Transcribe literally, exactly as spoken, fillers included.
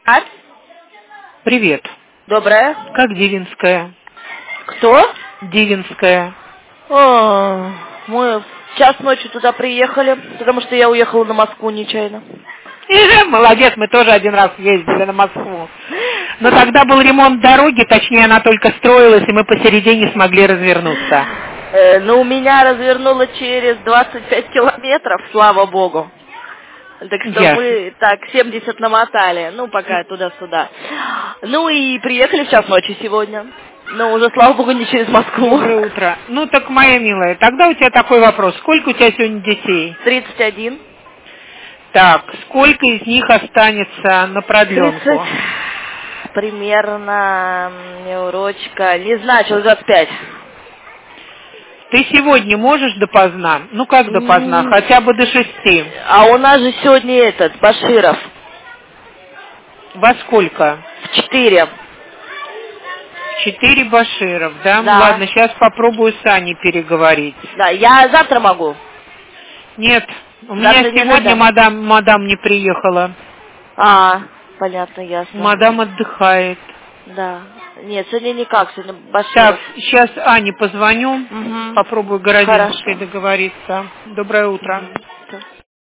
А? Привет. Доброе. Как Дивинская? Кто? Дивинская. О, мы в час ночи туда приехали, потому что я уехала на Москву нечаянно. Молодец, мы тоже один раз ездили на Москву. Но тогда был ремонт дороги, точнее она только строилась, и мы посередине смогли развернуться. Э, ну, меня развернуло через двадцать пять километров, слава богу. Так что Ясно. мы так семьдесят намотали, ну, пока туда-сюда. Ну и приехали в час ночи сегодня. Но уже, слава богу, не через Москву. Доброе утро. Ну так, моя милая, тогда у тебя такой вопрос. Сколько у тебя сегодня детей? тридцать один. Так, сколько из них останется на продленку? тридцать. Примерно, урочка, не знаю, человек двадцать пять. Ты сегодня можешь допоздна? Ну как допоздна? М. Хотя бы до шести. А у нас же сегодня этот, Баширов. Во сколько? В четыре. Четыре Баширов, да? Да. Ладно, сейчас попробую с Аней переговорить. Да, я завтра могу. Нет, у Завтра меня не сегодня надо? мадам, мадам не приехала. А, понятно, ясно. Мадам отдыхает. Да. Нет, сегодня никак, сегодня Баширов. Так, сейчас Ане позвоню, Угу. попробую Городинской Хорошо. договориться. Доброе утро. Угу.